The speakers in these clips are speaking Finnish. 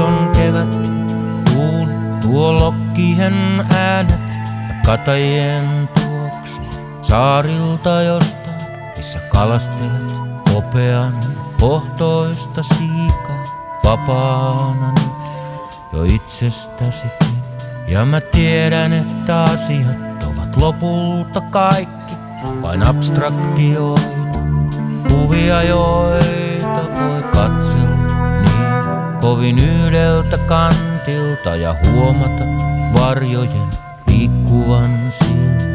on kevät, tuuli tuo lokkien äänet ja katajien tuoksu saarilta jostain, missä kalastelet hopean pohtoista siikaa vapaana nyt jo itsestäsikin. Ja mä tiedän, että asiat ovat lopulta kaikki vain abstraktioita, kuvia joita voi katsella niin kovin yhdeltä kantilta ja huomata varjojen liikkuvan silti.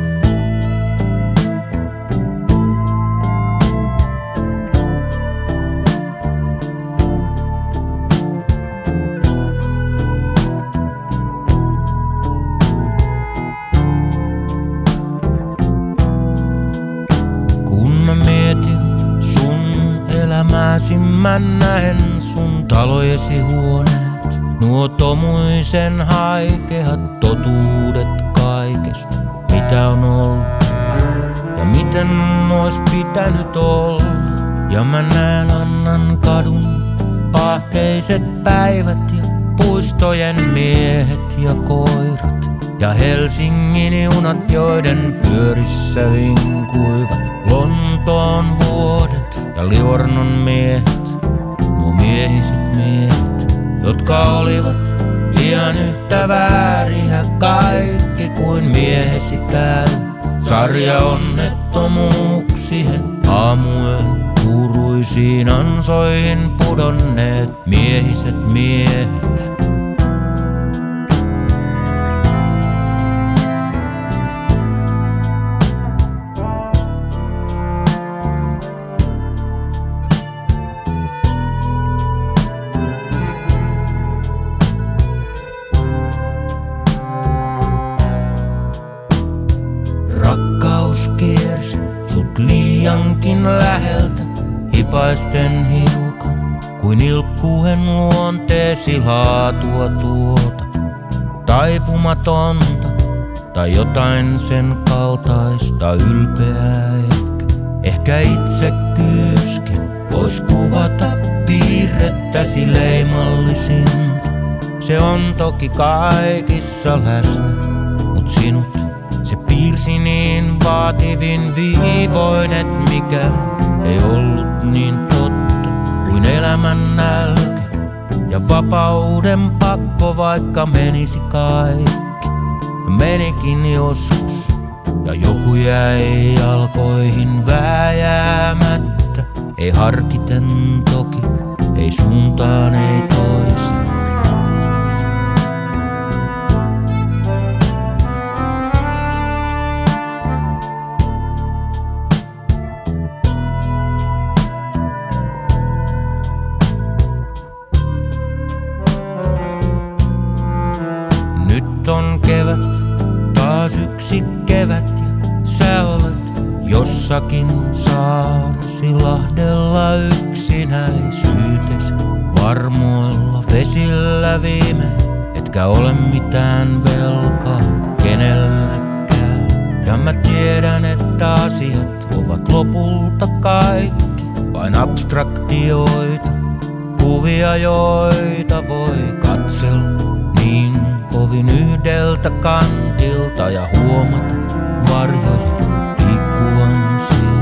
Mä näen sun talojesi huoneet, nuo tomuisen haikeat totuudet kaikesta, mitä on ollut ja miten ois pitänyt olla. Ja mä näen Annan kadun paahteiset päivät ja puistojen miehet ja koirat ja Helsingin junat, joiden pyörissä vinkuivat Lontoon vuodet ja Livornon miehet, nuo miehiset miehet, jotka olivat ihan yhtä vääriä kaikki kuin miehesi täällä. Sarjaonnettomuuksien aamujen kuuruisiin ansoihin pudonneet miehiset miehet. Kiersi sut liiankin läheltä, hipaisten hiukan, kuin ilkkuen luonteesi laatua tuota, taipumatonta tai jotain sen kaltaista ylpeää ehkä itsekyyskin vois kuvata piirrettäsi leimallisinta. Se on toki kaikissa läsnä, mut sinut se piirsi niin vaativin viivoin, et mikä ei ollut niin totta kuin elämän nälkä ja vapauden pakko, vaikka menisi kaikki. Menikin joskus ja joku jäi jalkoihin vääjäämättä, ei harkiten toki, ei suuntaan ei toiseen. Nyt on kevät, taas yksi kevät ja sä olet jossakin saaresi lahdella yksinäisyytesi, varmoilla vesillä viime, etkä ole mitään velkaa kenellekään. Ja mä tiedän, että asiat ovat lopulta kaikki vain abstraktioita, kuvia joita voi katsella niin kovin yhdeltä kantilta ja huomata varjoja liikkuvan silti.